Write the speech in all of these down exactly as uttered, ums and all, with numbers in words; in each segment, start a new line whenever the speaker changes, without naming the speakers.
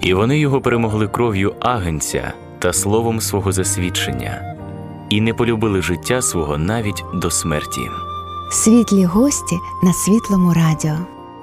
І вони його перемогли кров'ю агнця та словом свого засвідчення, і не полюбили життя свого навіть до смерті.
Світлі гості на Світлому радіо.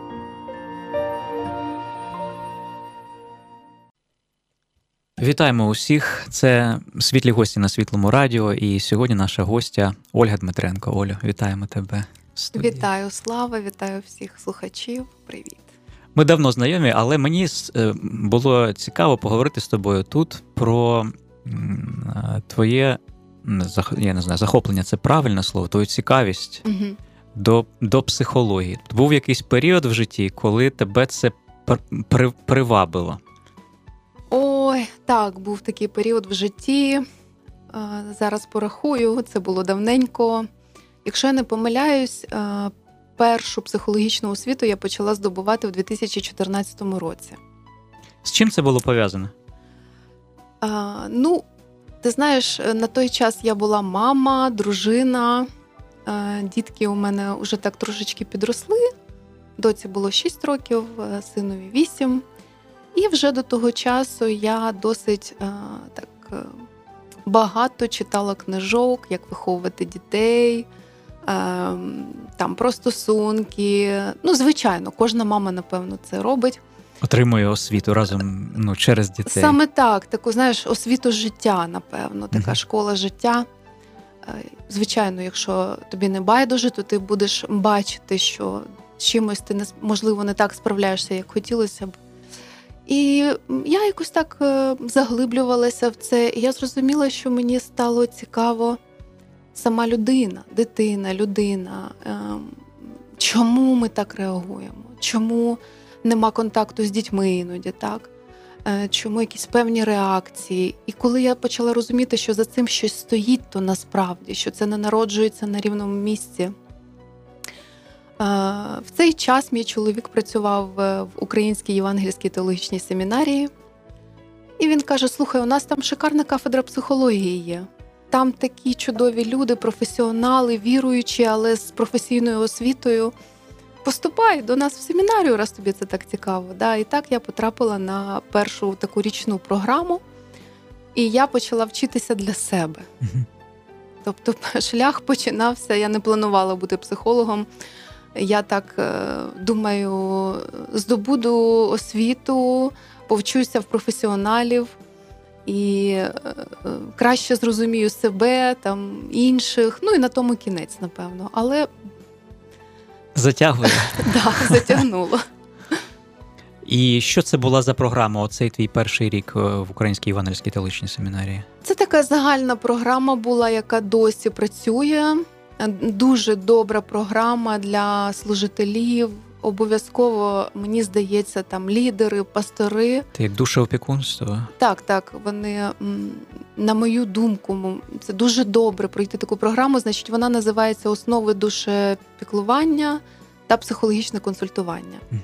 Вітаємо усіх. Це «Світлі гості» на Світлому радіо. І сьогодні наша гостя Ольга Дмитренко. Олю, вітаємо тебе в студії.
Вітаю, Слава, вітаю всіх слухачів. Привіт.
Ми давно знайомі, але мені було цікаво поговорити з тобою тут про твоє, я не знаю, захоплення – це правильне слово, твою цікавість угу. до, до психології. Був якийсь період в житті, коли тебе це при, привабило?
Ой, так, був такий період в житті. Зараз порахую, це було давненько. Якщо я не помиляюсь, першу психологічну освіту я почала здобувати в дві тисячі чотирнадцятому році.
З чим це було пов'язано?
А, ну, ти знаєш, на той час я була мама, дружина, дітки у мене вже так трошечки підросли. Доці було шість років, синові вісім. І вже до того часу я досить а, так багато читала книжок, як виховувати дітей, а, там про стосунки. Ну, звичайно, кожна мама, напевно, це робить.
Отримує освіту разом, ну, через дітей.
Саме так, таку, знаєш, освіту життя, напевно, така uh-huh. школа життя. Звичайно, якщо тобі не байдуже, то ти будеш бачити, що чимось ти, можливо, не так справляєшся, як хотілося б. І я якось так заглиблювалася в це, і я зрозуміла, що мені стало цікаво сама людина, дитина, людина. Чому ми так реагуємо? Чому нема контакту з дітьми іноді, так? Чому якісь певні реакції? І коли я почала розуміти, що за цим щось стоїть, то насправді, що це не народжується на рівному місці. В цей час мій чоловік працював в Українській Євангельській теологічній семінарії. І він каже, слухай, у нас там шикарна кафедра психології є. Там такі чудові люди, професіонали, віруючі, але з професійною освітою. Поступай до нас в семінарію, раз тобі це так цікаво. Да? І так я потрапила на першу таку річну програму. І я почала вчитися для себе. Угу. Тобто шлях починався, я не планувала бути психологом. Я так думаю, здобуду освіту, повчуся в професіоналів і краще зрозумію себе, там, інших, ну і на тому кінець, напевно. Але
затягує.
Так, затягнуло.
І що це була за програма, оцей твій перший рік в Українській Євангельській теологічній семінарії?
Це така загальна програма була, яка досі працює. Дуже добра програма для служителів. Обов'язково, мені здається, там лідери, пастори.
Це як душеопікунство?
Так, так. Вони, на мою думку, це дуже добре пройти таку програму. Значить, вона називається «Основи душепіклування та психологічне консультування». Угу.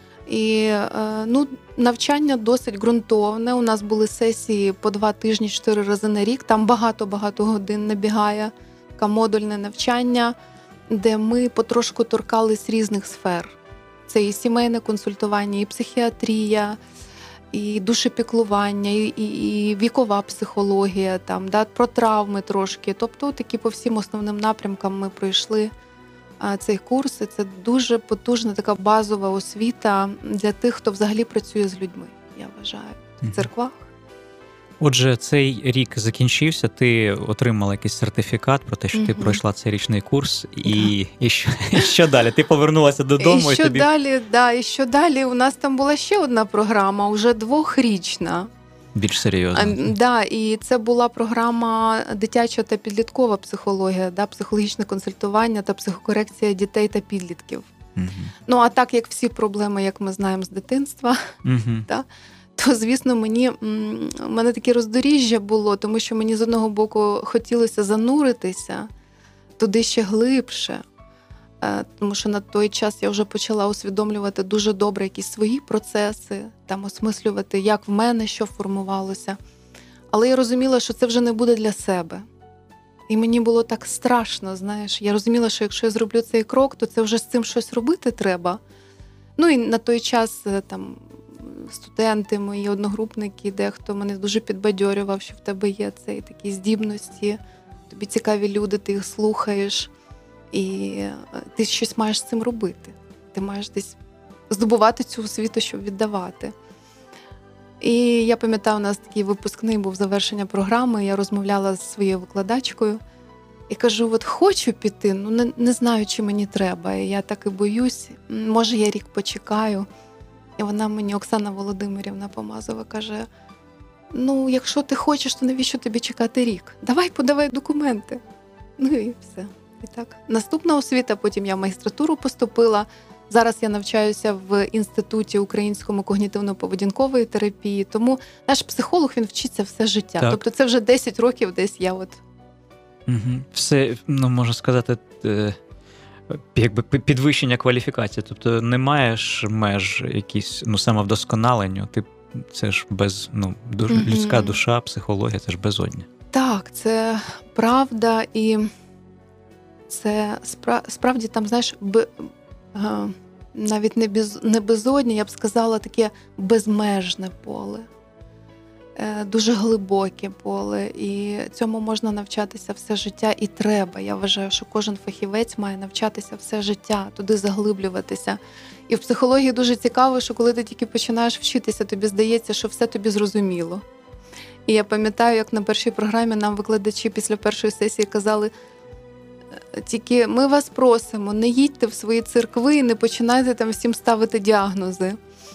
І ну, навчання досить ґрунтовне. У нас були сесії по два тижні, чотири рази на рік. Там багато-багато годин набігає. Таке модульне навчання, де ми потрошку торкались різних сфер. Це і сімейне консультування, і психіатрія, і душепіклування, і, і, і вікова психологія, там, да, про травми трошки. Тобто такі по всім основним напрямкам ми пройшли а, цей курс. І це дуже потужна така базова освіта для тих, хто взагалі працює з людьми, я вважаю, в церквах.
Отже, цей рік закінчився, ти отримала якийсь сертифікат про те, що ти угу. пройшла цей річний курс, і, да. і, що, і що далі? Ти повернулася додому?
І що
і тобі...
далі, да, і що далі? У нас там була ще одна програма, вже двохрічна.
Більш серйозна.
А, да, і це була програма дитяча та підліткова психологія, да, психологічне консультування та психокорекція дітей та підлітків. Угу. Ну, а так, як всі проблеми, як ми знаємо з дитинства, угу. да, то, звісно, мені, у мене таке роздоріжжя було, тому що мені з одного боку хотілося зануритися туди ще глибше, тому що на той час я вже почала усвідомлювати дуже добре якісь свої процеси, там осмислювати, як в мене що формувалося. Але я розуміла, що це вже не буде для себе. І мені було так страшно, знаєш. Я розуміла, що якщо я зроблю цей крок, то це вже з цим щось робити треба. Ну і на той час там студенти, мої одногрупники, дехто мене дуже підбадьорював, що в тебе є цей такі здібності, тобі цікаві люди, ти їх слухаєш, і ти щось маєш з цим робити. Ти маєш десь здобувати цю освіту, щоб віддавати. І я пам'ятаю, у нас такий випускний був завершення програми, я розмовляла з своєю викладачкою і кажу, от хочу піти, ну не, не знаю, чи мені треба. І я так і боюсь, може я рік почекаю. І вона мені, Оксана Володимирівна Помазова, каже, ну якщо ти хочеш, то навіщо тобі чекати рік? Давай подавай документи. Ну і все. І так. Наступна освіта, потім я в магістратуру поступила. Зараз я навчаюся в Інституті українському когнітивно-поведінкової терапії, тому наш психолог, він вчиться все життя.
Так.
Тобто це вже десять років десь я от...
Угу. Все, ну, можна сказати, е, якби підвищення кваліфікації. Тобто не маєш меж якісь, ну, самовдосконаленню. Ти, це ж без, ну, дуже
Мгм.
людська душа, психологія, це ж безодня.
Так, це правда, і це спра... справді там, знаєш, б... Ага, навіть не, без... не безодня, я б сказала, таке безмежне поле. Е, дуже глибоке поле, і цьому можна навчатися все життя, і треба. Я вважаю, що кожен фахівець має навчатися все життя, туди заглиблюватися. І в психології дуже цікаво, що коли ти тільки починаєш вчитися, тобі здається, що все тобі зрозуміло. І я пам'ятаю, як на першій програмі нам викладачі після першої сесії казали, тільки ми вас просимо, не їдьте в свої церкви і не починайте там всім ставити діагнози.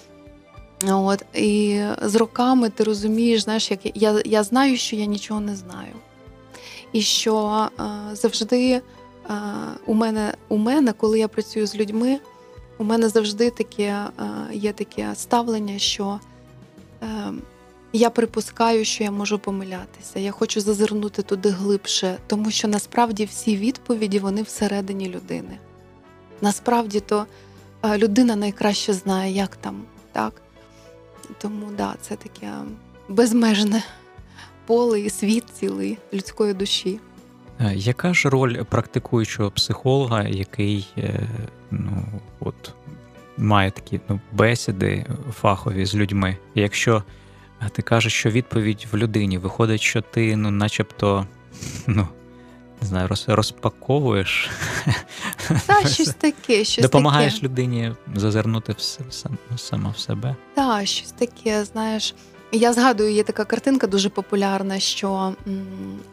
От. І з роками ти розумієш, знаєш, як я, я знаю, що я нічого не знаю. І що а, завжди а, у мене, у мене, коли я працюю з людьми, у мене завжди таке, а, є таке ставлення, що а, я припускаю, що я можу помилятися. Я хочу зазирнути туди глибше, тому що насправді всі відповіді, вони всередині людини. Насправді то а, людина найкраще знає, як там, так? Тому, да, це таке безмежне поле і світ цілий людської душі.
Е, Яка ж роль практикуючого психолога, який е, ну, от, має такі, ну, бесіди фахові з людьми? Якщо ти кажеш, що відповідь в людині, виходить, що ти, ну, начебто, ну, не знаю, роз, розпаковуєш,
Та, щось таке, щось
допомагаєш
таке.
людині зазирнути в, с- сам- сама в себе.
Так, щось таке, знаєш. Я згадую, є така картинка дуже популярна, що м,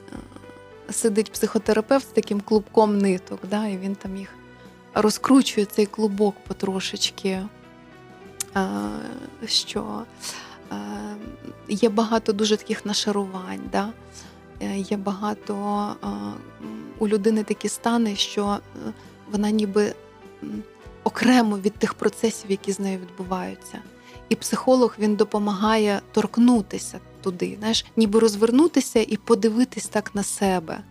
сидить психотерапевт з таким клубком ниток, да, і він там їх розкручує, цей клубок потрошечки, а, що а, є багато дуже таких нашарувань, да? Е, є багато а, м, у людини такі стани, що е, вона ніби м, окремо від тих процесів, які з нею відбуваються. І психолог, він допомагає торкнутися туди, знаєш, ніби розвернутися і подивитись так на себе.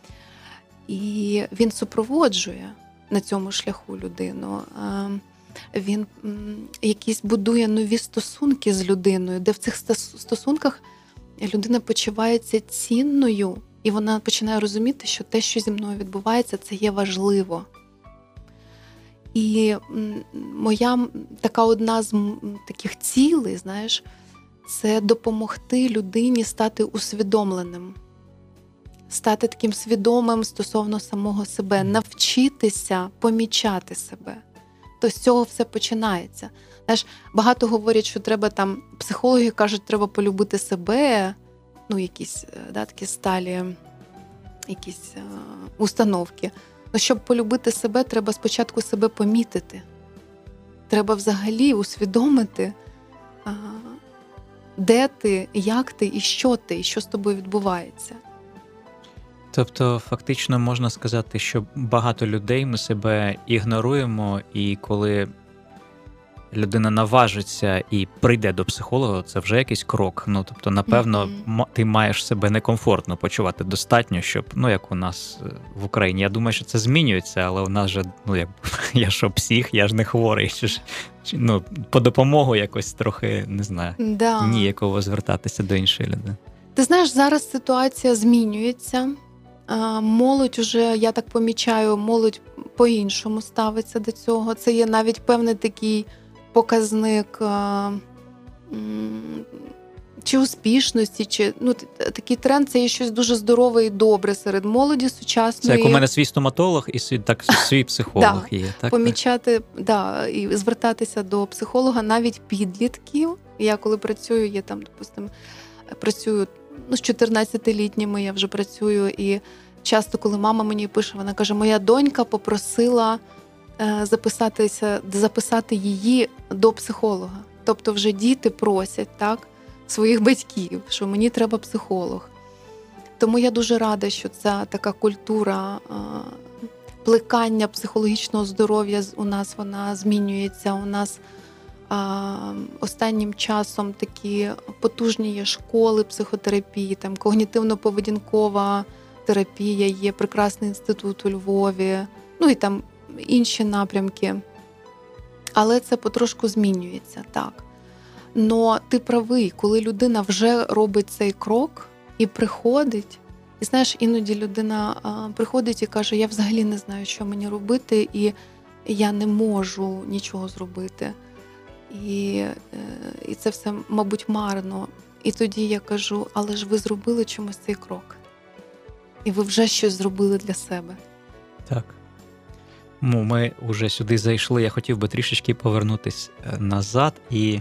І він супроводжує на цьому шляху людину. А, Він м, якісь будує нові стосунки з людиною, де в цих стос- стосунках людина почувається цінною, і вона починає розуміти, що те, що зі мною відбувається, це є важливо. І м, моя м, така одна з м, таких цілей, знаєш, це допомогти людині стати усвідомленим, стати таким свідомим стосовно самого себе, навчитися помічати себе. То з цього все починається. Знаєш, багато говорять, що треба там, психологи кажуть, треба полюбити себе, ну, якісь, да, такі сталі, якісь е, установки. Ну, щоб полюбити себе, треба спочатку себе помітити. Треба взагалі усвідомити, а, де ти, як ти, і що ти, і що з тобою відбувається.
Тобто, фактично можна сказати, що багато людей ми себе ігноруємо, і коли людина наважиться і прийде до психолога, це вже якийсь крок. Ну, тобто, напевно,
Мгм.
м- ти маєш себе некомфортно почувати достатньо, щоб, ну, як у нас е, в Україні. Я думаю, що це змінюється, але у нас же, ну, як я що, псих, я ж не хворий. Чи ж, чи, ну, по допомогу якось трохи, не знаю,
Да.
ніяково звертатися до іншої людини.
Ти знаєш, зараз ситуація змінюється. А, Молодь уже, я так помічаю, молодь по-іншому ставиться до цього. Це є навіть певний такий показник а, чи успішності, чи ну, такий тренд – це є щось дуже здорове і добре серед молоді сучасної.
Це як у мене свій стоматолог і свій, так, свій психолог
да,
є. Так,
помічати, так. Да, і звертатися до психолога навіть підлітків. Я коли працюю, я там, допустимо, працюю ну, з чотирнадцятилітніми, я вже працюю, і часто, коли мама мені пише, вона каже, моя донька попросила е, записатися, записати її до психолога. Тобто вже діти просять, так, своїх батьків, що мені треба психолог. Тому я дуже рада, що ця така культура е, плекання психологічного здоров'я у нас вона змінюється. У нас е, останнім часом такі потужні є школи психотерапії, там когнітивно-поведінкова терапія, є прекрасний інститут у Львові, ну і там інші напрямки. Але це потрошку змінюється, так. Но ти правий, коли людина вже робить цей крок і приходить, і знаєш, іноді людина а, приходить і каже, я взагалі не знаю, що мені робити, і я не можу нічого зробити. І, е, і це все, мабуть, марно. І тоді я кажу, але ж ви зробили чомусь цей крок. І ви вже щось зробили для себе.
Так. Ну, ми вже сюди зайшли, я хотів би трішечки повернутися назад. І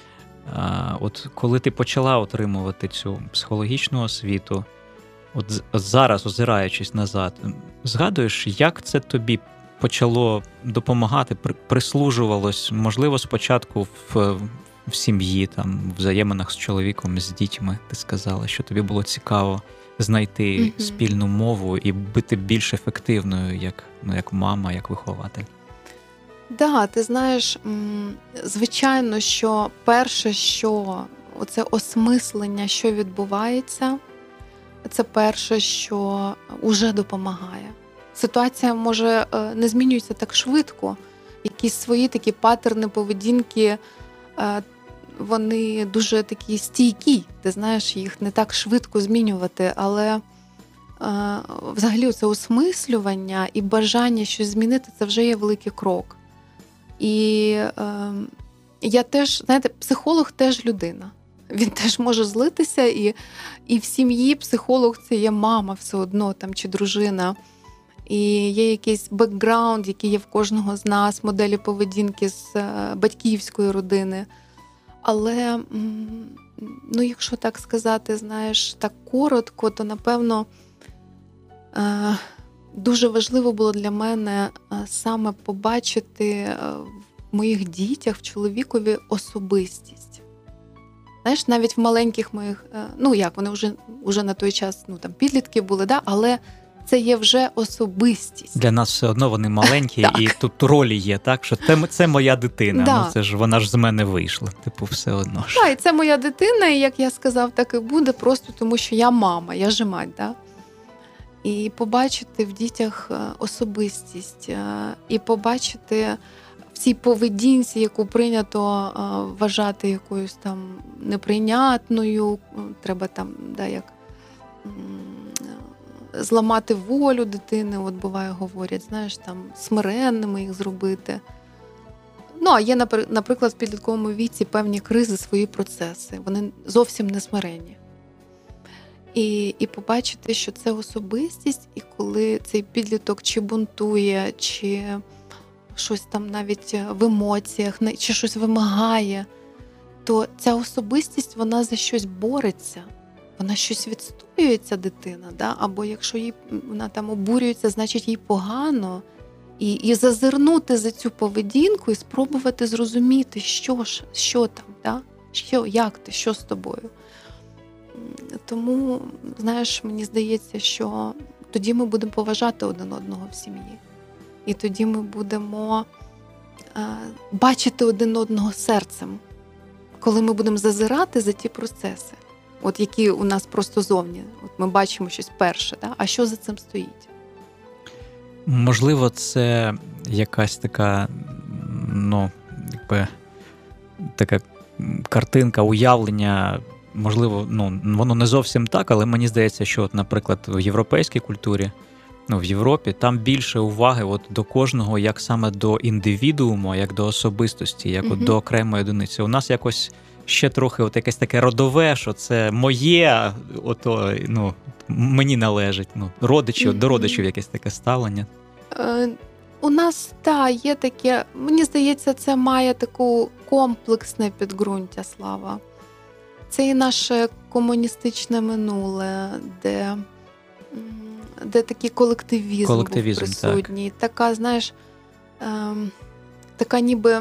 а, от коли ти почала отримувати цю психологічну освіту, от, от зараз, озираючись назад, згадуєш, як це тобі почало допомагати, при, прислужувалось, можливо, спочатку в, в сім'ї, там, в взаєминах з чоловіком, з дітьми, ти сказала, що тобі було цікаво знайти mm-hmm. спільну мову і бути більш ефективною, як, ну, як мама, як вихователь.
Да, ти знаєш, звичайно, що перше, що оце осмислення, що відбувається, це перше, що уже допомагає. Ситуація, може, не змінюється так швидко. Якісь свої такі паттерни поведінки, вони дуже такі стійкі. Ти знаєш, їх не так швидко змінювати, але взагалі це осмислювання і бажання щось змінити, це вже є великий крок. І е, я теж, знаєте, психолог теж людина. Він теж може злитися, і, і в сім'ї психолог – це є мама все одно, там, чи дружина. І є якийсь бекграунд, який є в кожного з нас, моделі поведінки з е, батьківської родини. Але, ну, якщо так сказати, знаєш, так коротко, то, напевно, е, дуже важливо було для мене саме побачити в моїх дітях, в чоловікові особистість. Знаєш, навіть в маленьких моїх, ну як, вони вже, вже на той час, ну там підлітки були, да, але це є вже особистість.
Для нас все одно вони маленькі, і тут ролі є, так, що це, це моя дитина,
да.
ну це ж вона ж з мене вийшла, типу все одно ж.
Так, і це моя дитина, і як я сказав, так і буде, просто тому що я мама, я же мать, да. І побачити в дітях особистість, і побачити в цій поведінці, яку прийнято вважати якоюсь там неприйнятною, треба там, да, як зламати волю дитини, от буває говорять, знаєш, там смиренними їх зробити. Ну, а є, наприклад, в підлітковому віці певні кризи, свої процеси, вони зовсім не смиренні. І, і побачити, що це особистість, і коли цей підліток чи бунтує, чи щось там навіть в емоціях, чи щось вимагає, то ця особистість, вона за щось бореться, вона щось відстоює, ця дитина, да? Або якщо їй, вона там обурюється, значить їй погано, і, і зазирнути за цю поведінку і спробувати зрозуміти, що ж, що там, да? Що, як ти, що з тобою. Тому, знаєш, мені здається, що тоді ми будемо поважати один одного в сім'ї. І тоді ми будемо е, бачити один одного серцем, коли ми будемо зазирати за ті процеси, от які у нас просто зовні. От ми бачимо щось перше, да? А що за цим стоїть?
Можливо, це якась така, ну, якби, така картинка, уявлення. Можливо, ну, воно не зовсім так, але мені здається, що, от, наприклад, в європейській культурі, ну, в Європі, там більше уваги от до кожного, як саме до індивідууму, як до особистості, як mm-hmm. от до окремої одиниці. У нас якось ще трохи от якесь таке родове, що це моє, ото, ну, мені належить. Ну, родичів, mm-hmm. до родичів якесь таке ставлення.
Е, у нас, так, є таке, мені здається, це має таку комплексне підґрунтя, Слава. Це і наше комуністичне минуле, де, де такий колективізм, колективізм був присутній. Так. Така, знаєш, е, така ніби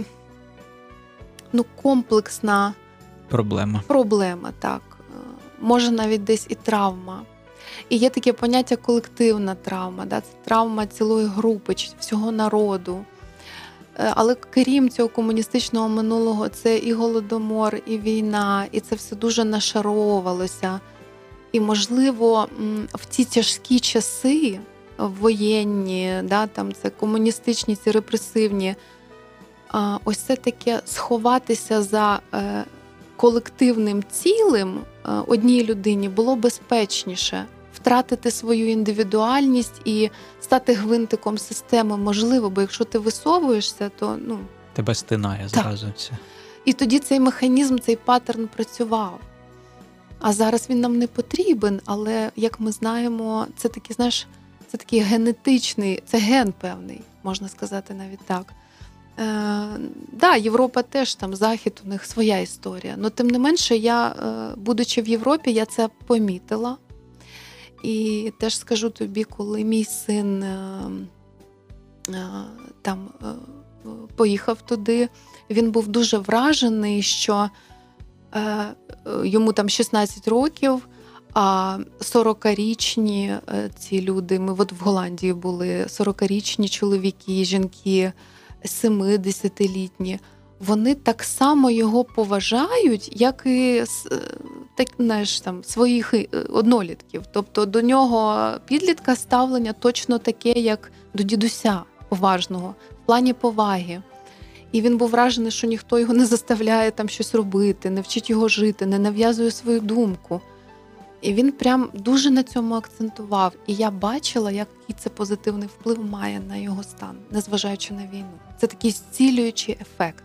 ну, комплексна
проблема.
Проблема, так. Може навіть десь і травма. І є таке поняття колективна травма, да? Це травма цілої групи, чи всього народу. Але крім цього комуністичного минулого, це і Голодомор, і війна, і це все дуже нашаровувалося. І, можливо, в ці тяжкі часи, воєнні, да, там це комуністичні, ці репресивні, ось це таке сховатися за колективним цілим одній людині було безпечніше. Втратити свою індивідуальність і стати гвинтиком системи можливо, бо якщо ти висовуєшся, то ну
тебе стинає зразу це.
І тоді цей механізм, цей паттерн працював. А зараз він нам не потрібен, але як ми знаємо, це такий, знаєш, це такий генетичний, це ген певний, можна сказати навіть так. Е, да, Європа теж, там, Захід, у них своя історія. Но тим не менше, я, е, будучи в Європі, я це помітила. І теж скажу тобі, коли мій син е, е, там е, поїхав туди, він був дуже вражений, що е, йому там шістнадцять років, а сорокарічні е, ці люди, ми от в Голландії були, сорокарічні чоловіки, жінки, семидесятилітні, вони так само його поважають, як і так, знаєш, там, своїх однолітків. Тобто до нього підлітка ставлення точно таке, як до дідуся поважного, в плані поваги. І він був вражений, що ніхто його не заставляє там щось робити, не вчить його жити, не нав'язує свою думку. І він прям дуже на цьому акцентував. І я бачила, який це позитивний вплив має на його стан, незважаючи на війну. Це такий зцілюючий ефект.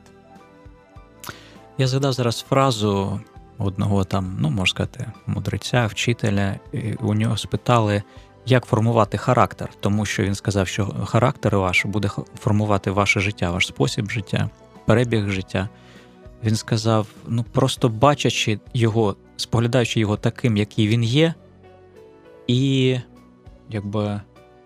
Я згадав зараз фразу одного там, ну, можна сказати, мудреця, вчителя. І у нього спитали, як формувати характер. Тому що він сказав, що характер ваш буде формувати ваше життя, ваш спосіб життя, перебіг життя. Він сказав, ну, просто бачачи його, споглядаючи його таким, який він є, і, якби,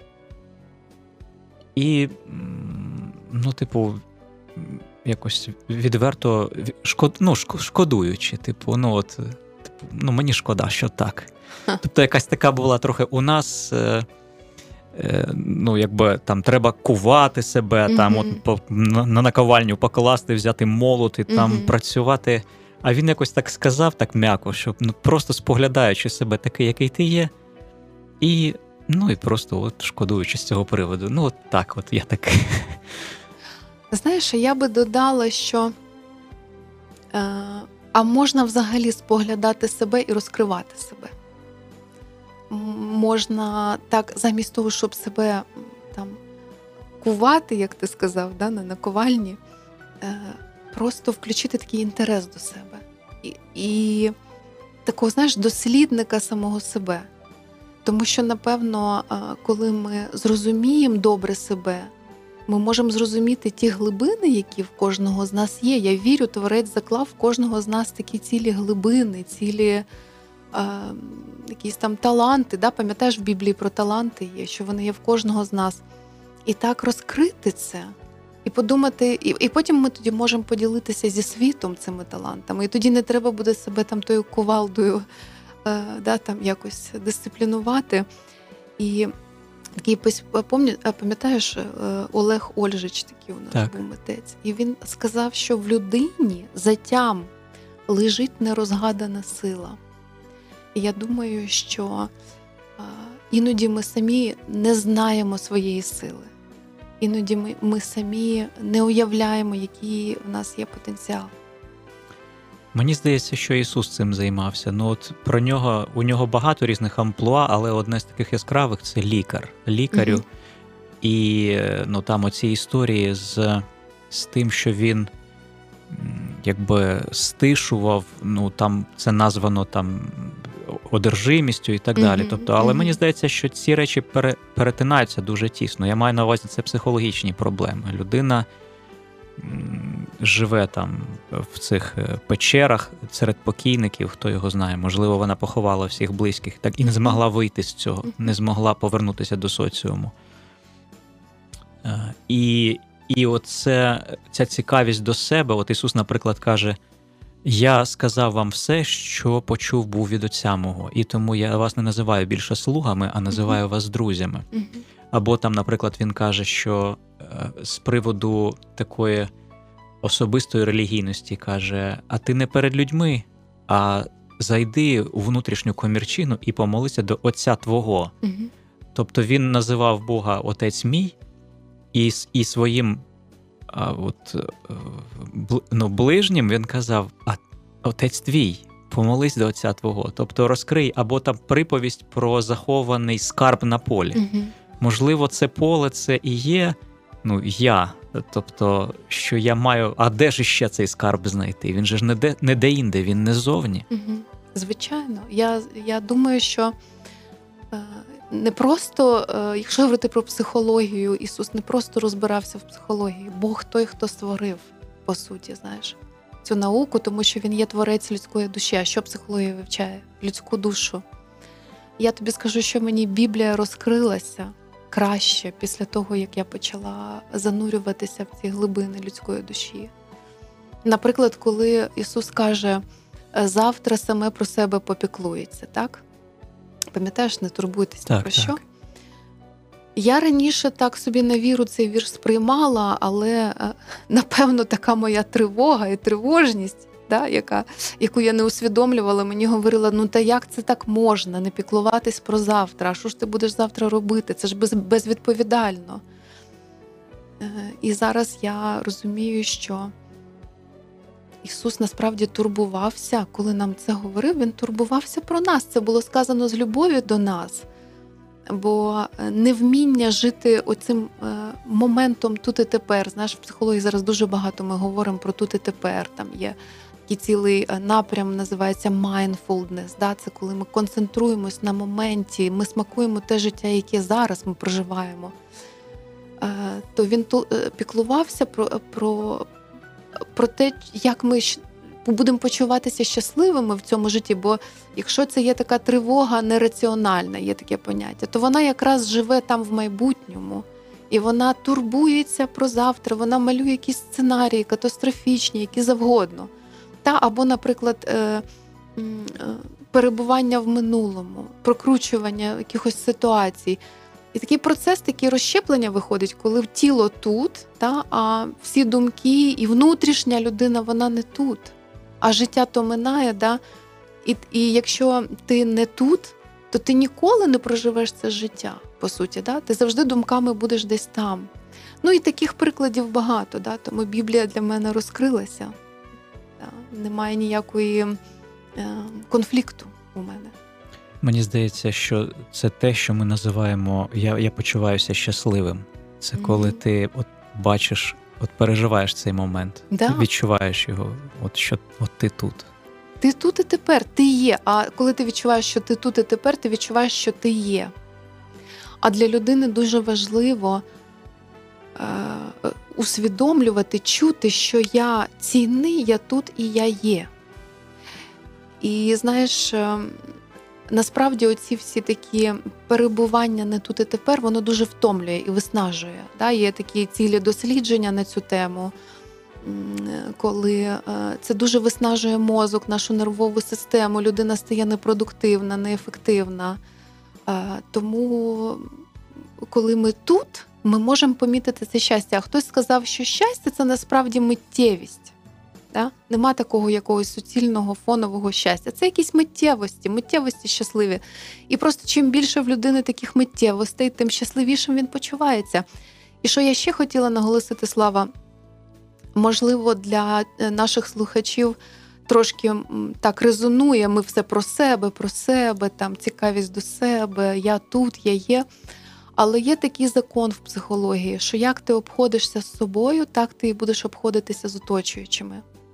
і, ну, типу, якось відверто, шкод, ну, шкодуючи, типу, ну, от, типу, ну, мені шкода, що так. Тобто, якась така була трохи у нас, е, е, ну, якби, там, треба кувати себе, mm-hmm. там, от, по, на, на наковальню покласти, взяти молот і там mm-hmm. працювати. А він якось так сказав, так м'яко, що, ну, просто споглядаючи себе такий, який ти є, і, ну, і просто от шкодуючи з цього приводу. Ну, от так, от я такий.
Знаєш, я би додала, що е, а можна взагалі споглядати себе і розкривати себе. Можна так, замість того, щоб себе там кувати, як ти сказав, да, на наковальні, е, просто включити такий інтерес до себе. І, і такого, знаєш, дослідника самого себе. Тому що, напевно, коли ми зрозуміємо добре себе, ми можемо зрозуміти ті глибини, які в кожного з нас є. Я вірю, Творець заклав в кожного з нас такі цілі глибини, цілі е, якісь там таланти. Да? Пам'ятаєш, в Біблії про таланти є, що вони є в кожного з нас. І так розкрити це. І подумати, і, і потім ми тоді можемо поділитися зі світом цими талантами. І тоді не треба буде себе там тою кувалдою е, да, там якось дисциплінувати. І такий, пам'ятаєш, Олег Ольжич такий у нас так. був митець. І він сказав, що в людині затям лежить нерозгадана сила. І я думаю, що е, іноді ми самі не знаємо своєї сили. Іноді ми, ми самі не уявляємо, який в нас є потенціал.
Мені здається, що Ісус цим займався. Ну, от про нього, у нього багато різних амплуа, але одне з таких яскравих – це лікар. Лікарю. Угу. І, ну, там оці історії з, з тим, що він якби стишував, ну там це названо там одержимістю і так
Мгм,
далі. Тобто, але
мгм.
мені здається, що ці речі пере, перетинаються дуже тісно. Я маю на увазі це психологічні проблеми. Людина м, живе там в цих е, печерах серед покійників, хто його знає. Можливо, вона поховала всіх близьких, так і не змогла вийти з цього, не змогла повернутися до соціуму. Е, І, і оце, ця цікавість до себе, от Ісус, наприклад, каже: «Я сказав вам все, що почув був від Отця мого, і тому я вас не називаю більше слугами, а називаю вас друзями».
Мгм.
Або там, наприклад, він каже, що е, з приводу такої особистої релігійності каже: «А ти не перед людьми, а зайди у внутрішню комірчину і помолися до Отця твого».
Мгм.
Тобто він називав Бога «Отець мій», і, с- і своїм а, от, е, бл- ну, ближнім він казав: «А Отець твій, помолись до Отця твого». Тобто розкрий, або там приповість про захований скарб на полі.
Мгм.
Можливо, це поле, це і є, ну, я. Тобто, що я маю, а де ж іще цей скарб знайти? Він же ж не де, не де-інде, він не зовні.
Мгм. Звичайно. Я, я думаю, що е, не просто, е, якщо говорити про психологію, Ісус не просто розбирався в психології. Бог той, хто створив, по суті, знаєш, цю науку, тому що Він є творець людської душі. А що психологія вивчає? Людську душу. Я тобі скажу, що мені Біблія розкрилася краще після того, як я почала занурюватися в ці глибини людської душі. Наприклад, коли Ісус каже: «Завтра саме про себе попіклується», так? Пам'ятаєш, не турбуйтесь ні
Так,
про
так.
що? Я раніше так собі на віру цей вірш сприймала, але, е, напевно, така моя тривога і тривожність, да, яка, яку я не усвідомлювала, мені говорила: ну та як це так можна, не піклуватись про завтра? А що ж ти будеш завтра робити? Це ж без, безвідповідально. Е, І зараз я розумію, що Ісус насправді турбувався, коли нам це говорив, Він турбувався про нас. Це було сказано з любові до нас. Бо невміння жити оцим е, моментом тут і тепер. Знаєш, в психології зараз дуже багато ми говоримо про тут і тепер. Там є такий цілий напрям, називається mindfulness. Да? Це коли ми концентруємось на моменті, ми смакуємо те життя, яке зараз ми проживаємо. Е, то він ту, е, піклувався про, про, про те, як ми щ- будемо почуватися щасливими в цьому житті. Бо якщо це є така тривога нераціональна, є таке поняття, то вона якраз живе там в майбутньому. І вона турбується про завтра, вона малює якісь сценарії катастрофічні, які завгодно. Та, або, наприклад, е, м, е, перебування в минулому, прокручування якихось ситуацій. І такий процес, таке розщеплення виходить, коли тіло тут, та, а всі думки і внутрішня людина, вона не тут. А життя то минає, да? і, і якщо ти не тут, то ти ніколи не проживеш це життя, по суті. Да? Ти завжди думками будеш десь там. Ну і таких прикладів багато, да? Тому Біблія для мене розкрилася. Да? Немає ніякої е, конфлікту у мене.
Мені здається, що це те, що ми називаємо «я, я почуваюся щасливим». Це
Мгм.
коли ти от бачиш, от переживаєш цей момент,
Да.
ти відчуваєш його, от що от ти тут.
Ти тут і тепер, ти є. А коли ти відчуваєш, що ти тут і тепер, ти відчуваєш, що ти є. А для людини дуже важливо е, усвідомлювати, чути, що я цінний, я тут і я є. І знаєш, е, насправді оці всі такі перебування не тут і тепер, воно дуже втомлює і виснажує. Да? Є такі цілі дослідження на цю тему, м, коли е, це дуже виснажує мозок, нашу нервову систему, людина стає непродуктивна, неефективна. Е, Тому, коли ми тут, ми можемо помітити це щастя. А хтось сказав, що щастя – це насправді миттєвість. Да? Нема такого якогось суцільного фонового щастя. Це якісь миттєвості, миттєвості щасливі. І просто чим більше в людини таких миттєвостей, тим щасливішим він почувається. І що я ще хотіла наголосити, Слава, можливо, для наших слухачів трошки м, так резонує, ми все про себе, про себе, там цікавість до себе, я тут, я є. Але є такий закон в психології, що як ти обходишся з собою, так ти і будеш обходитися з оточуючими.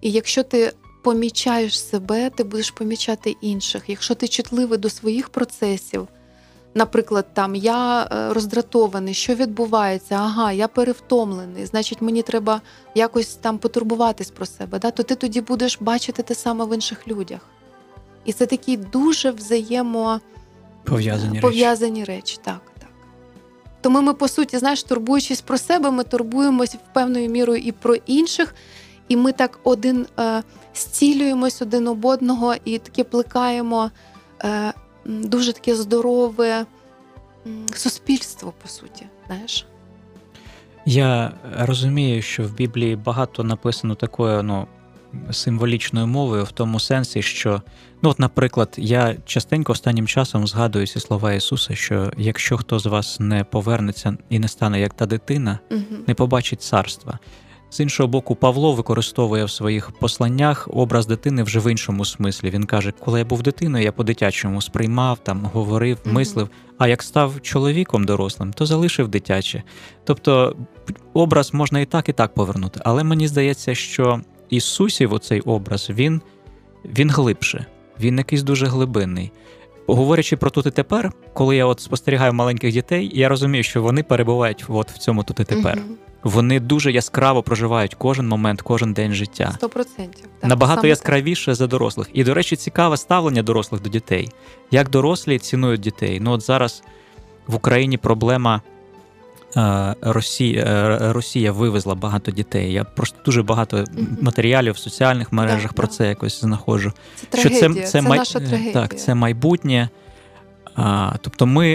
І якщо ти помічаєш себе, ти будеш помічати інших. Якщо ти чутливий до своїх процесів, наприклад, там я роздратований, що відбувається, ага, я перевтомлений, значить мені треба якось там потурбуватись про себе, да? То ти тоді будеш бачити те саме в інших людях. І це такі дуже взаємо...
Пов'язані,
пов'язані
речі.
речі. Так, так. Тому ми, по суті, знаєш, турбуючись про себе, ми турбуємось певною мірою і про інших, і ми так один е, зцілюємось один об одного і таке плекаємо е, дуже таке здорове суспільство, по суті, знаєш.
Я розумію, що в Біблії багато написано такою, ну, символічною мовою, в тому сенсі, що, ну, от, наприклад, я частенько останнім часом згадую ці слова Ісуса, що якщо хто з вас не повернеться і не стане як та дитина,
Угу.
не побачить царства. З іншого боку, Павло використовує в своїх посланнях образ дитини вже в іншому смислі. Він каже, коли я був дитиною, я по-дитячому сприймав, там, говорив,
Мгм.
мислив, а як став чоловіком дорослим, то залишив дитяче. Тобто образ можна і так, і так повернути. Але мені здається, що Ісусів оцей образ, він, він глибше, він якийсь дуже глибинний. Говорячи про тут і тепер, коли я от спостерігаю маленьких дітей, я розумію, що вони перебувають от в цьому тут і тепер.
Угу.
Вони дуже яскраво проживають кожен момент, кожен день життя.
Сто процентів. Так,
Набагато
саме
яскравіше за дорослих. І, до речі, цікаве ставлення дорослих до дітей. Як дорослі цінують дітей. Ну от зараз в Україні проблема е, Росія, е, Росія вивезла багато дітей. Я просто дуже багато
Мгм.
матеріалів в соціальних мережах
Да,
про
да.
це якось знаходжу.
Це
Що
трагедія, це,
май-
наша трагедія.
Так, це майбутнє. А, тобто ми...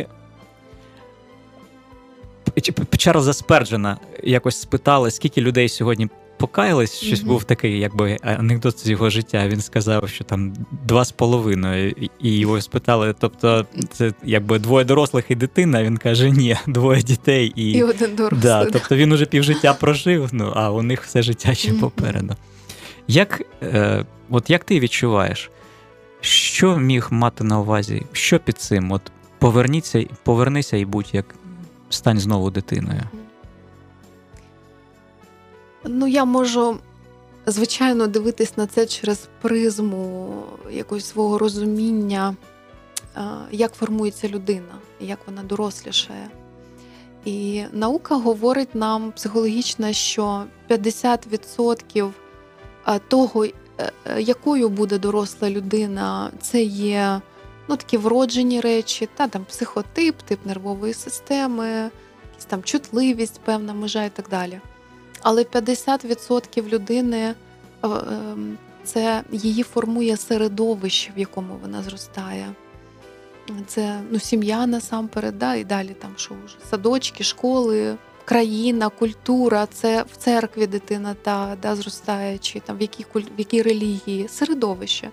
Чарльза Сперджена якось спитали, скільки людей сьогодні покаялись, щось
Мгм.
був такий якби анекдот з його життя. Він сказав, що там два з половиною. І- І його спитали, тобто це якби двоє дорослих і дитина. Він каже, ні, двоє дітей і,
І один дорослий.
да, тобто він уже півжиття прожив, ну а у них все життя ще
Мгм.
попереду. Як, е, от як ти відчуваєш, що міг мати на увазі, що під цим? От поверніться, повернися і будь як стань знову дитиною.
Ну, я можу, звичайно, дивитись на це через призму якогось свого розуміння, а, як формується людина, як вона дорослішає. І наука говорить нам психологічно, що п'ятдесят відсотків того, е, е, якою буде доросла людина, це є, ну, такі вроджені речі, та, там, психотип, тип нервової системи, якась там чутливість, певна межа і так далі. Але п'ятдесят відсотків людини е, е, це її формує середовище, в якому вона зростає. Це, ну, сім'я насамперед, да, і далі там що вже садочки, школи, країна, культура, це в церкві дитина та, да, зростає, чи там в якій, в якій релігії, середовище.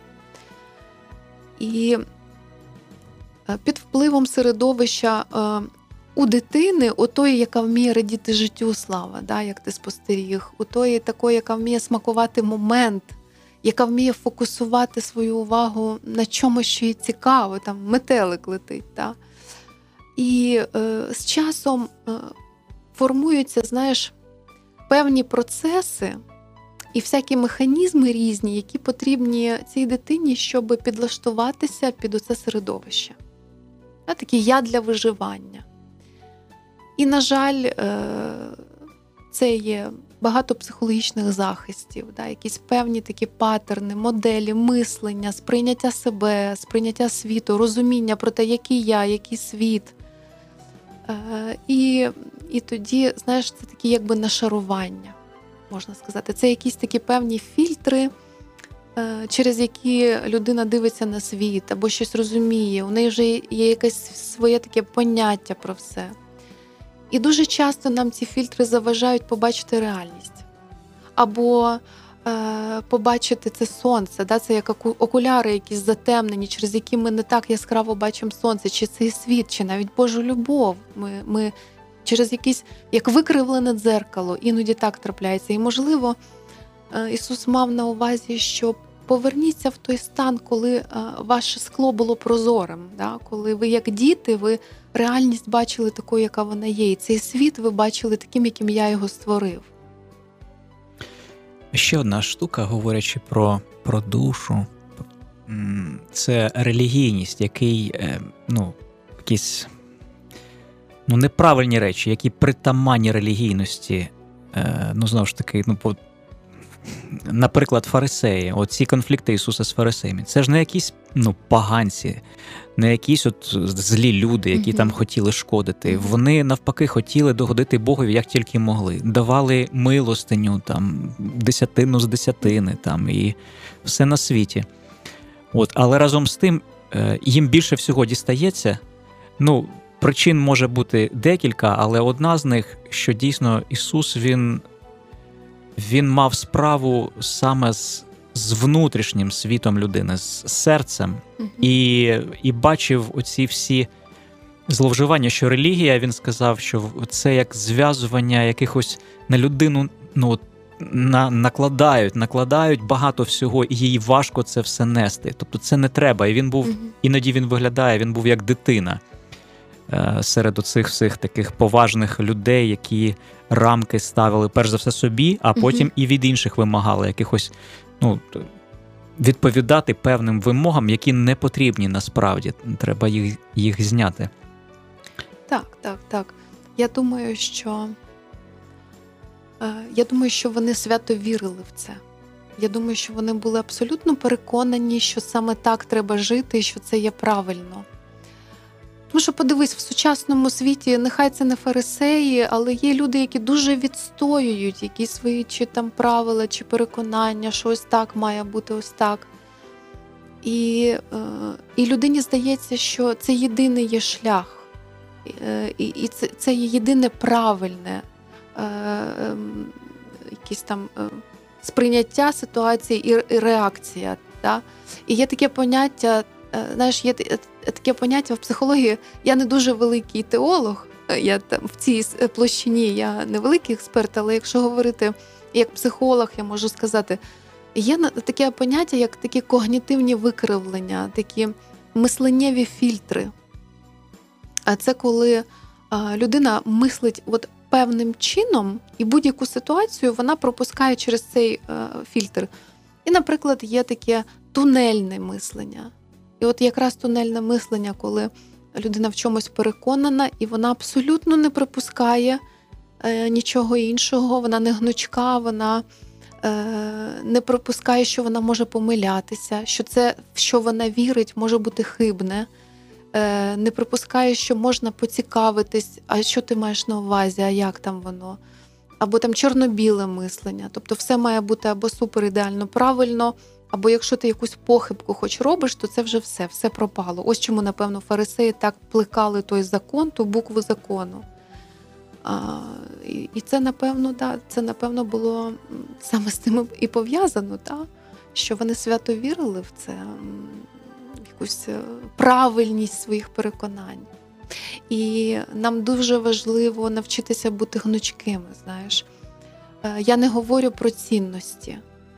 І під впливом середовища е, у дитини, у тої, яка вміє радіти життю, Слава, да, як ти спостеріг, у тої такої, яка вміє смакувати момент, яка вміє фокусувати свою увагу на чомусь, що їй цікаво, там метелик летить. Да. І е, з часом е, формуються, знаєш, певні процеси і всякі механізми різні, які потрібні цій дитині, щоб підлаштуватися під оце середовище. Да, такий я для виживання. І, на жаль, це є багато психологічних захистів, да, якісь певні такі паттерни, моделі, мислення, сприйняття себе, сприйняття світу, розуміння про те, який я, який світ. І, і тоді, знаєш, це такі якби нашарування, можна сказати. Це якісь такі певні фільтри, через які людина дивиться на світ або щось розуміє. У неї вже є якесь своє таке поняття про все. І дуже часто нам ці фільтри заважають побачити реальність. Або е, побачити це сонце, да? Це як окуляри якісь затемнені, через які ми не так яскраво бачимо сонце, чи цей світ, чи навіть Божу любов. Ми, ми через якесь, як викривлене дзеркало, іноді так трапляється. І, можливо, е, Ісус мав на увазі, що поверніться в той стан, коли е, ваше скло було прозорим, да? Коли ви як діти, ви реальність бачили такою, яка вона є. І цей світ ви бачили таким, яким я його створив.
Ще одна штука, говорячи про, про душу, м, це релігійність, який, е, ну, якісь ну, неправильні речі, які притаманні релігійності, е, ну, знову ж таки, ну, по, наприклад, фарисеї, оці конфлікти Ісуса з фарисеями, це ж не якісь, ну, поганці, не якісь от злі люди, які mm-hmm. там хотіли шкодити. Mm-hmm. Вони, навпаки, хотіли догодити Богові, як тільки могли. Давали милостиню, там, десятину з десятини, там, і все на світі. От, але разом з тим, їм більше всього дістається. Ну, причин може бути декілька, але одна з них, що дійсно Ісус, Він, він мав справу саме з з внутрішнім світом людини, з серцем, uh-huh. і, і бачив оці всі зловживання, що релігія, він сказав, що це як зв'язування якихось на людину, ну, на, накладають, накладають багато всього, і їй важко це все нести. Тобто це не треба, і він був, uh-huh. іноді він виглядає, він був як дитина е, серед оцих всіх таких поважних людей, які рамки ставили перш за все собі, а потім uh-huh. і від інших вимагали якихось, ну, відповідати певним вимогам, які не потрібні насправді. Треба їх, їх зняти.
Так, так, так. Я думаю, що я думаю, що вони свято вірили в це. Я думаю, що вони були абсолютно переконані, що саме так треба жити і що це є правильно. Тому що, подивись, в сучасному світі, нехай це не фарисеї, але є люди, які дуже відстоюють якісь свої чи там правила, чи переконання, що ось так має бути, ось так. І, е, і людині здається, що це єдиний є шлях. Е, і і це, це є єдине правильне е, е, якісь там е, сприйняття ситуації і, і реакція. Да? І є таке поняття, знаєш, є таке поняття в психології, я не дуже великий теолог, я там в цій площині, я не великий експерт, але якщо говорити як психолог, я можу сказати, є таке поняття, як такі когнітивні викривлення, такі мисленнєві фільтри. А це коли людина мислить от певним чином, і будь-яку ситуацію вона пропускає через цей фільтр. І, наприклад, є таке тунельне мислення. І от якраз тунельне мислення, коли людина в чомусь переконана, і вона абсолютно не припускає е, нічого іншого, вона не гнучка, вона е, не припускає, що вона може помилятися, що це, в що вона вірить, може бути хибне, е, не припускає, що можна поцікавитись, а що ти маєш на увазі, а як там воно, або там чорно-біле мислення, тобто все має бути або супер ідеально правильно, або якщо ти якусь похибку хоч робиш, то це вже все, все пропало. Ось чому, напевно, фарисеї так плекали той закон, ту букву закону. А, і, і це, напевно, да, це, напевно, було саме з тим і пов'язано, да, що вони свято вірили в це, в якусь правильність своїх переконань. І нам дуже важливо навчитися бути гнучкими, знаєш. Я не говорю про цінності.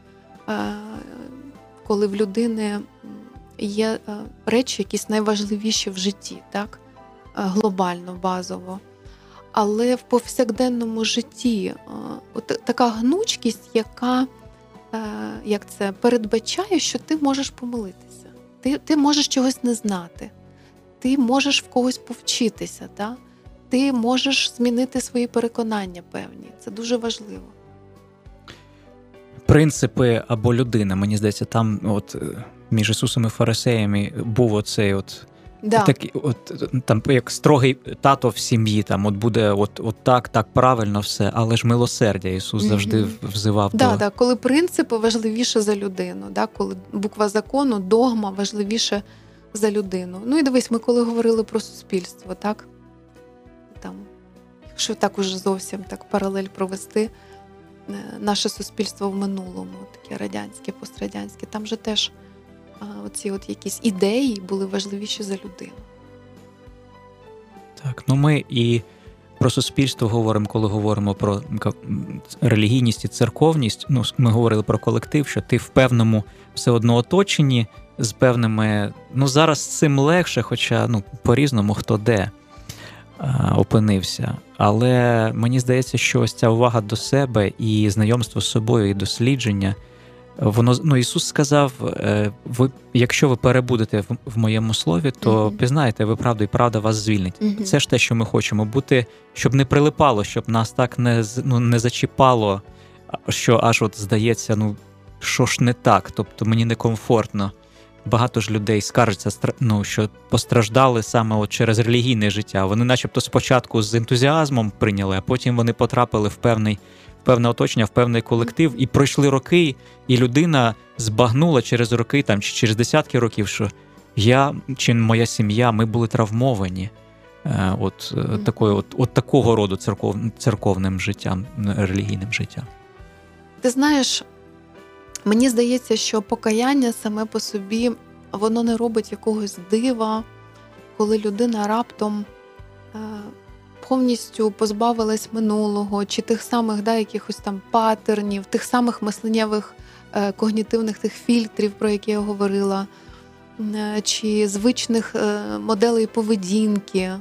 Коли в людини є речі якісь найважливіші в житті, так? Глобально, базово. Але в повсякденному житті от така гнучкість, яка як це, передбачає, що ти можеш помилитися. Ти, ти можеш чогось не знати. Ти можеш в когось повчитися. Так? Ти можеш змінити свої переконання певні. Це дуже важливо.
Принципи або людина, мені здається, там от між Ісусом і фарисеями був оцей от,
да.
такий, от там як строгий тато в сім'ї, там от буде от, от так, так правильно все, але ж милосердя Ісус mm-hmm. завжди взивав
да,
до...
Да, коли принципи важливіше за людину, да, коли буква закону, догма важливіше за людину. Ну і дивись, ми коли говорили про суспільство, так? Там, якщо так уже зовсім так паралель провести, наше суспільство в минулому, таке радянське, пострадянське, там же теж а, оці от якісь ідеї були важливіші за людину.
Так, ну ми і про суспільство говоримо, коли говоримо про релігійність і церковність. Ну, ми говорили про колектив, що ти в певному все одно оточенні з певними, ну зараз з цим легше, хоча ну по-різному хто де. опинився. Але мені здається, що ось ця увага до себе і знайомство з собою, і дослідження, воно, ну, Ісус сказав, ви, якщо ви перебудете в, в моєму слові, то mm-hmm. пізнаєте ви правду, і правда вас звільнить. Mm-hmm. Це ж те, що ми хочемо бути, щоб не прилипало, щоб нас так не, ну, не зачіпало, що аж от здається, ну, що ж не так, тобто мені некомфортно. Багато ж людей скаржаться, ну, що постраждали саме от через релігійне життя. Вони начебто спочатку з ентузіазмом прийняли, а потім вони потрапили в певний, в певне оточення, в певний колектив, і пройшли роки, і людина збагнула через роки, там, чи через десятки років, що я чи моя сім'я, ми були травмовані от, mm-hmm. такою, от, от такого роду церков, церковним життям, релігійним життям.
Ти знаєш, мені здається, що покаяння саме по собі, воно не робить якогось дива, коли людина раптом е, повністю позбавилась минулого, чи тих самих, да, якихось там патернів, тих самих мисленнєвих е, когнітивних тих фільтрів, про які я говорила, е, чи звичних е, моделей поведінки. Е,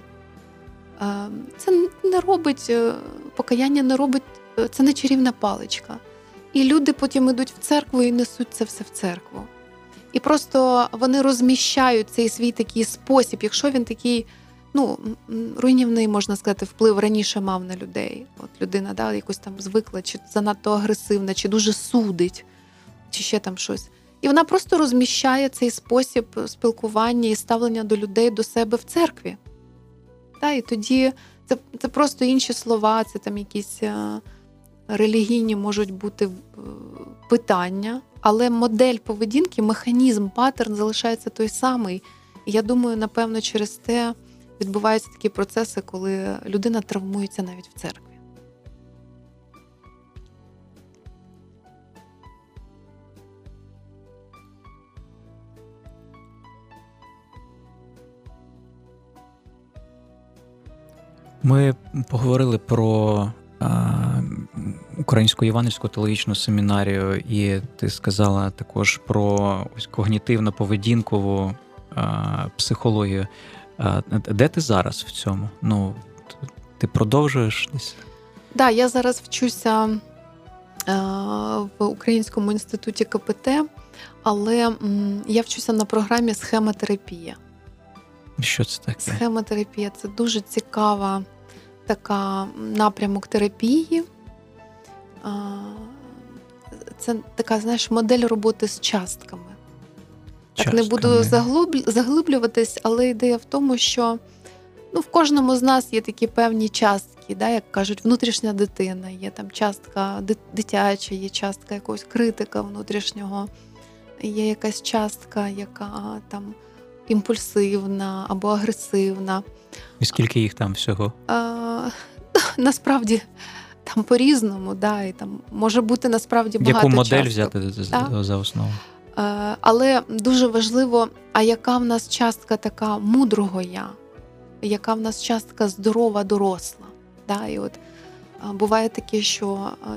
це не робить, е, покаяння не робить, е, це не чарівна паличка. І люди потім йдуть в церкву і несуть це все в церкву. І просто вони розміщають цей свій такий спосіб, якщо він такий, ну, руйнівний, можна сказати, вплив раніше мав на людей. От людина, да, якось там звикла, чи занадто агресивна, чи дуже судить, чи ще там щось. І вона просто розміщає цей спосіб спілкування і ставлення до людей, до себе в церкві. Та, і тоді це, це просто інші слова, це там якісь релігійні можуть бути питання, але модель поведінки, механізм, паттерн залишається той самий. І я думаю, напевно, через те відбуваються такі процеси, коли людина травмується навіть в церкві.
Ми поговорили про Українську Євангельську теологічну семінарію, і ти сказала також про ось когнітивно-поведінкову а, психологію. А, де ти зараз в цьому? Ну, ти продовжуєш десь?
Так, да, я зараз вчуся а, в Українському інституті ка пе те, але м, я вчуся на програмі «Схемотерапія».
Що це таке?
Схемотерапія – це дуже цікава така напрямок терапії. Це така, знаєш, модель роботи з частками. Так, не буду заглиб... заглиблюватись, але ідея в тому, що ну, в кожному з нас є такі певні частки, да, як кажуть, внутрішня дитина, є там частка дитяча, є частка якогось критика внутрішнього, є якась частка, яка там імпульсивна або агресивна.
І скільки їх там всього?
А, насправді, там по-різному, да, і там може бути насправді багато
часток. Яку модель
часток.
взяти за, за основу?
А, але дуже важливо, а яка в нас частка така мудрого я, яка в нас частка здорова, доросла. Да? І от а, буває таке, що а,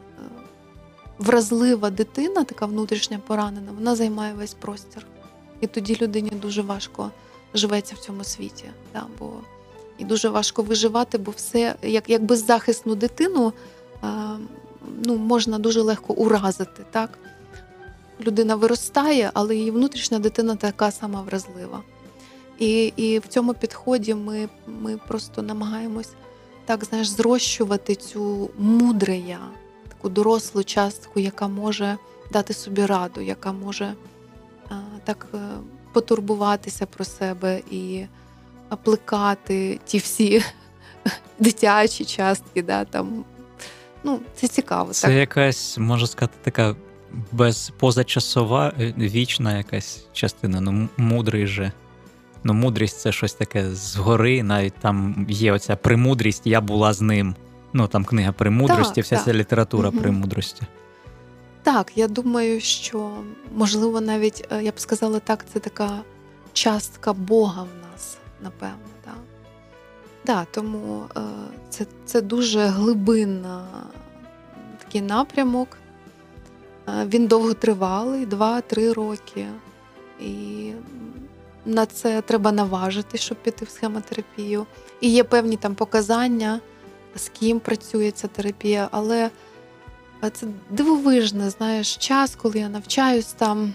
вразлива дитина, така внутрішня поранена, вона займає весь простір. І тоді людині дуже важко живеться в цьому світі. Да? Бо і дуже важко виживати, бо все, як, як беззахисну дитину, а, ну, можна дуже легко уразити. Так? Людина виростає, але її внутрішня дитина така сама вразлива. І, і в цьому підході ми, ми просто намагаємось так, знаєш, зрощувати цю мудре я, таку дорослу частку, яка може дати собі раду, яка може а, так потурбуватися про себе і плекати ті всі дитячі частки. Да, там. Ну, це цікаво.
Це
так?
якась, можна сказати, така без позачасова, вічна якась частина, ну мудрий же. Ну, мудрість – це щось таке згори, навіть там є оця премудрість, я була з ним. Ну, там книга «Премудрості»,
так,
вся
так.
ця література
угу.
премудрості.
Так, я думаю, що, можливо, навіть, я б сказала так, це така частка Бога в нас, напевно. Так, да, тому це, це дуже глибинний такий напрямок. Він довготривалий, два-три роки. І на це треба наважити, щоб піти в схемотерапію. І є певні там показання, з ким працює ця терапія, але це дивовижне, знаєш, час, коли я навчаюсь там,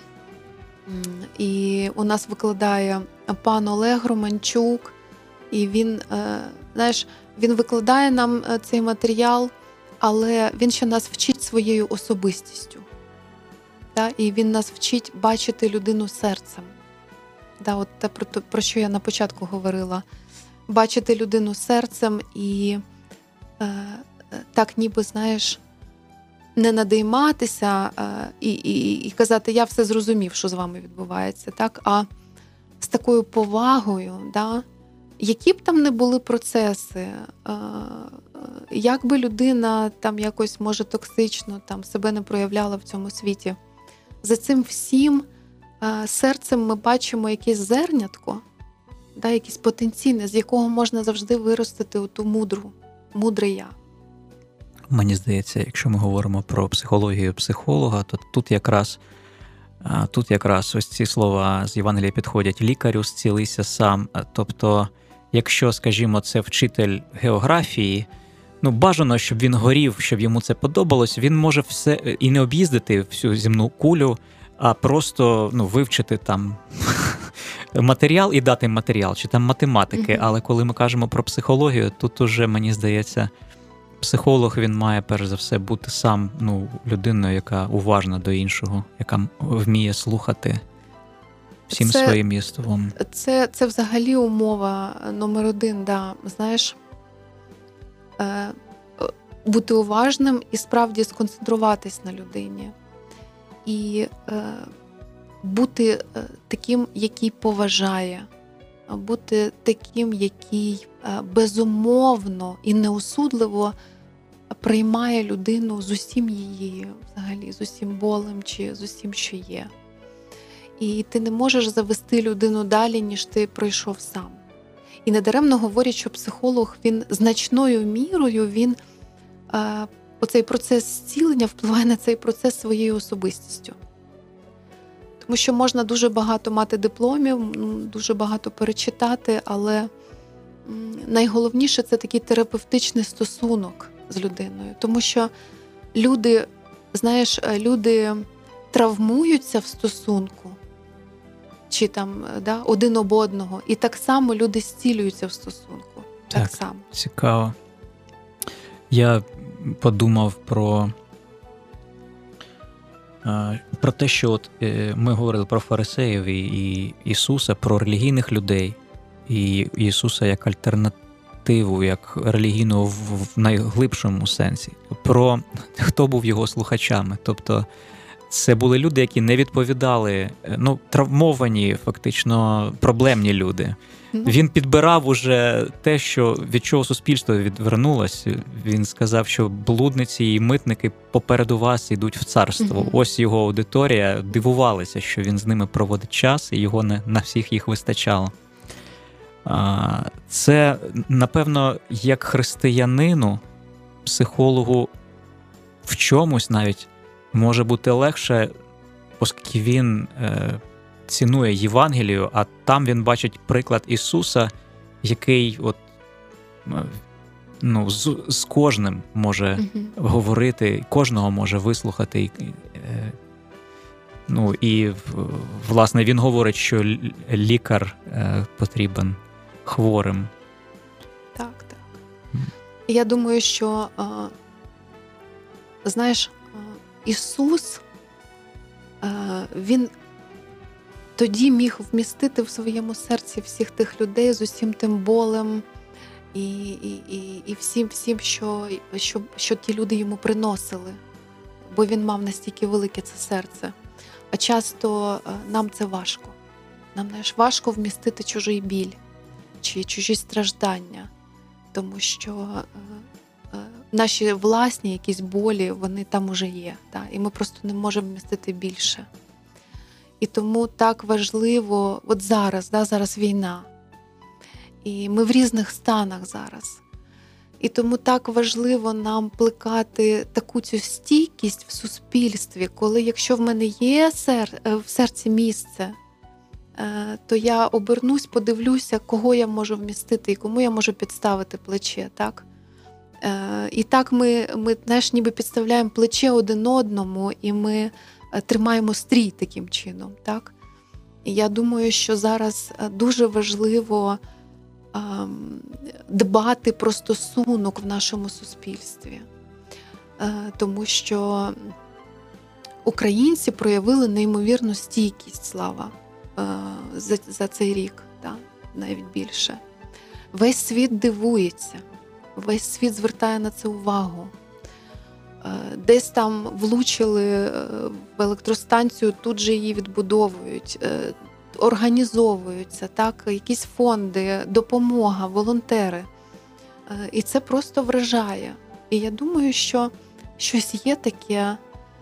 і у нас викладає пан Олег Романчук, і він, знаєш, він викладає нам цей матеріал, але він ще нас вчить своєю особистістю. Да? І він нас вчить бачити людину серцем. Да, от те, про, про що я на початку говорила. Бачити людину серцем і е, так ніби, знаєш, не надійматися е, і, і, і казати, я все зрозумів, що з вами відбувається, так? А з такою повагою, да? Які б там не були процеси, е, як би людина там якось, може, токсично там, себе не проявляла в цьому світі, за цим всім е, серцем ми бачимо якесь зернятко, да, якесь потенційне, з якого можна завжди виростити оту мудру, мудре я.
Мені здається, якщо ми говоримо про психологію психолога, то тут якраз, тут якраз ось ці слова з Євангелія підходять: лікарю зцілися сам. Тобто, якщо, скажімо, це вчитель географії, ну, бажано, щоб він горів, щоб йому це подобалось, він може все і не об'їздити всю земну кулю, а просто, ну, вивчити там матеріал і дати матеріал, чи там математики. Mm-hmm. Але коли ми кажемо про психологію, тут уже, мені здається, психолог, він має, перш за все, бути сам, ну, людиною, яка уважна до іншого, яка вміє слухати всім це, своїм єством.
Це, це взагалі умова номер один, да. Знаєш, е, бути уважним і справді сконцентруватись на людині. І е, бути е, таким, який поважає, бути таким, який е, безумовно і неосудливо приймає людину з усім її, взагалі, з усім болем чи з усім, що є. І ти не можеш завести людину далі, ніж ти пройшов сам. І недаремно говорять, що психолог, він значною мірою, він е, оцей процес зцілення впливає на цей процес своєю особистістю. Тому що можна дуже багато мати дипломів, дуже багато перечитати, але найголовніше – це такий терапевтичний стосунок з людиною. Тому що люди, знаєш, люди травмуються в стосунку, чи там, да, один об одного, і так само люди зцілюються в стосунку. Так, так само.
Цікаво. Я подумав про, про те, що от ми говорили про фарисеїв і, і Ісуса, про релігійних людей, і Ісуса як альтернативу, як релігійного в, в найглибшому сенсі, про хто був його слухачами. Тобто це були люди, які не відповідали, ну, травмовані, фактично, проблемні люди. Він підбирав уже те, що від чого суспільство відвернулось. Він сказав, що блудниці і митники попереду вас йдуть в царство. Mm-hmm. Ось його аудиторія дивувалася, що він з ними проводить час, і його не на всіх їх вистачало. Це, напевно, як християнину, психологу в чомусь навіть може бути легше, оскільки він е, цінує Євангелію, а там він бачить приклад Ісуса, який от, ну, з, з кожним може mm-hmm. говорити, кожного може вислухати. Е, ну, і, власне, він говорить, що лікар е, потрібен хворим.
Так, так. Mm. Я думаю, що, е, знаєш, Ісус, Він тоді міг вмістити в своєму серці всіх тих людей з усім тим болем і, і, і, і всім, всім що, що, що ті люди йому приносили, бо він мав настільки велике це серце. А часто нам це важко. Нам, знаєш, важко вмістити чужий біль чи чужі страждання, тому що наші власні якісь болі, вони там уже є, та? І ми просто не можемо вмістити більше. І тому так важливо, от зараз, да, зараз війна, і ми в різних станах зараз. І тому так важливо нам плекати таку цю стійкість в суспільстві, коли якщо в мене є сер... в серці місце то я обернусь, подивлюся, кого я можу вмістити і кому я можу підставити плече. Так? І так ми, ми знаєш, ніби підставляємо плече один одному, і ми тримаємо стрій таким чином. Так? І я думаю, що зараз дуже важливо дбати про стосунок в нашому суспільстві. Тому що українці проявили неймовірну стійкість, Слава, за, за цей рік, так? Навіть більше. Весь світ дивується, весь світ звертає на це увагу. Десь там влучили в електростанцію, тут же її відбудовують, організовуються, так? Якісь фонди, допомога, волонтери. І це просто вражає. І я думаю, що щось є таке,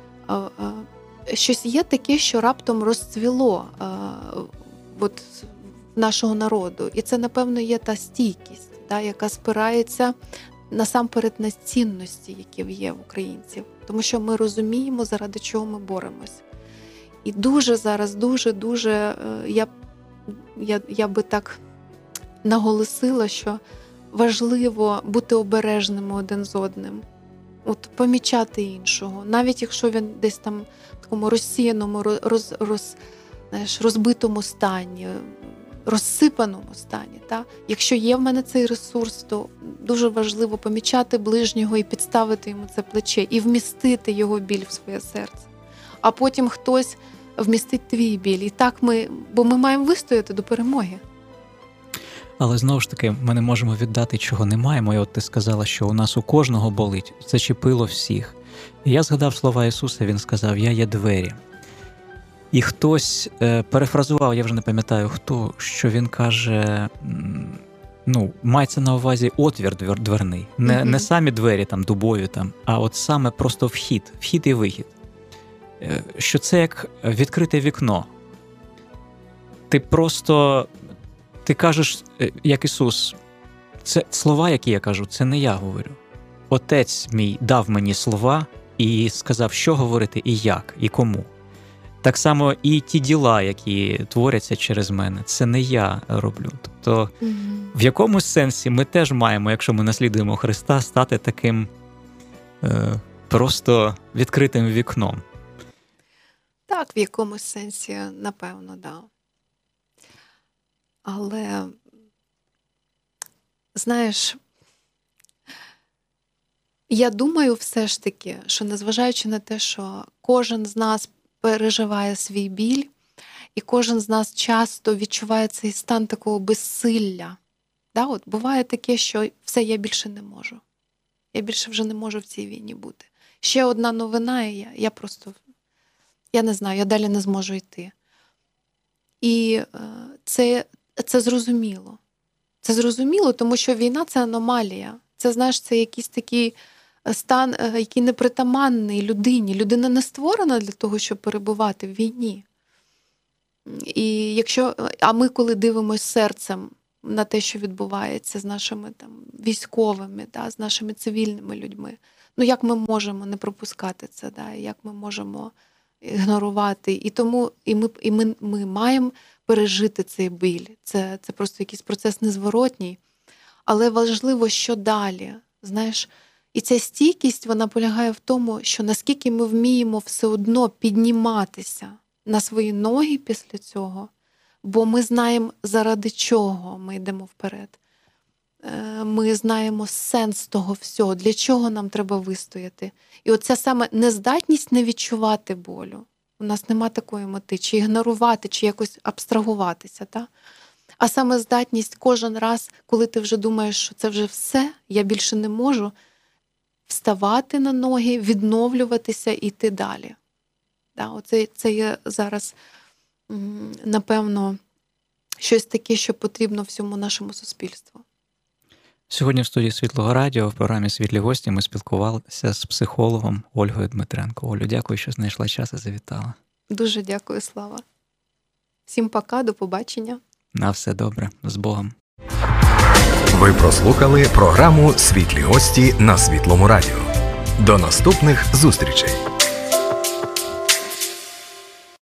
щось є таке, що раптом розцвіло от, нашого народу. І це, напевно, є та стійкість, та, яка спирається насамперед на цінності, які є в українців. Тому що ми розуміємо, заради чого ми боремось. І дуже зараз, дуже-дуже, я, я, я би так наголосила, що важливо бути обережними один з одним. От помічати іншого, навіть якщо він десь там в такому розсіяному, роз, роз, знаєш, розбитому стані, розсипаному стані. Та? Якщо є в мене цей ресурс, то дуже важливо помічати ближнього і підставити йому це плече, і вмістити його біль в своє серце. А потім хтось вмістить твій біль. І так ми, бо ми маємо вистояти до перемоги.
Але знову ж таки, ми не можемо віддати, чого не маємо. І от ти сказала, що у нас у кожного болить. Це чіпило всіх. І я згадав слова Ісуса, Він сказав: «Я є двері». І хтось е, перефразував, я вже не пам'ятаю хто, що він каже, ну, мається на увазі отвір двер, дверний. Не, mm-hmm. не самі двері там дубові, там, а от саме просто вхід, вхід і вихід. Е, що це як відкрите вікно. Ти просто... Ти кажеш, як Ісус, це слова, які я кажу, це не я говорю. Отець мій дав мені слова і сказав, що говорити і як, і кому. Так само і ті діла, які творяться через мене, це не я роблю. Тобто mm-hmm. в якомусь сенсі ми теж маємо, якщо ми наслідуємо Христа, стати таким е, просто відкритим вікном.
Так, в якомусь сенсі, напевно, так. Да. Але, знаєш, я думаю все ж таки, що незважаючи на те, що кожен з нас переживає свій біль, і кожен з нас часто відчуває цей стан такого безсилля. Да, от буває таке, що все, я більше не можу. Я більше вже не можу в цій війні бути. Ще одна новина, і я, я просто, я не знаю, я далі не зможу йти. І е, це... Це зрозуміло. Це зрозуміло, тому що війна – це аномалія. Це, знаєш, це якийсь такий стан, який непритаманний людині. Людина не створена для того, щоб перебувати в війні. І якщо, а ми, коли дивимося серцем на те, що відбувається з нашими там, військовими, да, з нашими цивільними людьми, ну як ми можемо не пропускати це, да, як ми можемо ігнорувати. І тому і ми, і ми, ми маємо пережити цей біль. Це, це просто якийсь процес незворотній. Але важливо, що далі. Знаєш, і ця стійкість, вона полягає в тому, що наскільки ми вміємо все одно підніматися на свої ноги після цього, бо ми знаємо, заради чого ми йдемо вперед. Ми знаємо сенс того всього, для чого нам треба вистояти. І оця саме нездатність не відчувати болю. У нас нема такої мети, чи ігнорувати, чи якось абстрагуватися. Та? А саме здатність кожен раз, коли ти вже думаєш, що це вже все, я більше не можу, вставати на ноги, відновлюватися і йти далі. Та? Оце, це є зараз, напевно, щось таке, що потрібно всьому нашому суспільству.
Сьогодні в студії Світлого Радіо в програмі «Світлі гості» ми спілкувалися з психологом Ольгою Дмитренко. Олю, дякую, що знайшла час і завітала.
Дуже дякую, Слава. Всім пока, до побачення.
На все добре. З Богом.
Ви прослухали програму «Світлі гості» на Світлому Радіо. До наступних зустрічей.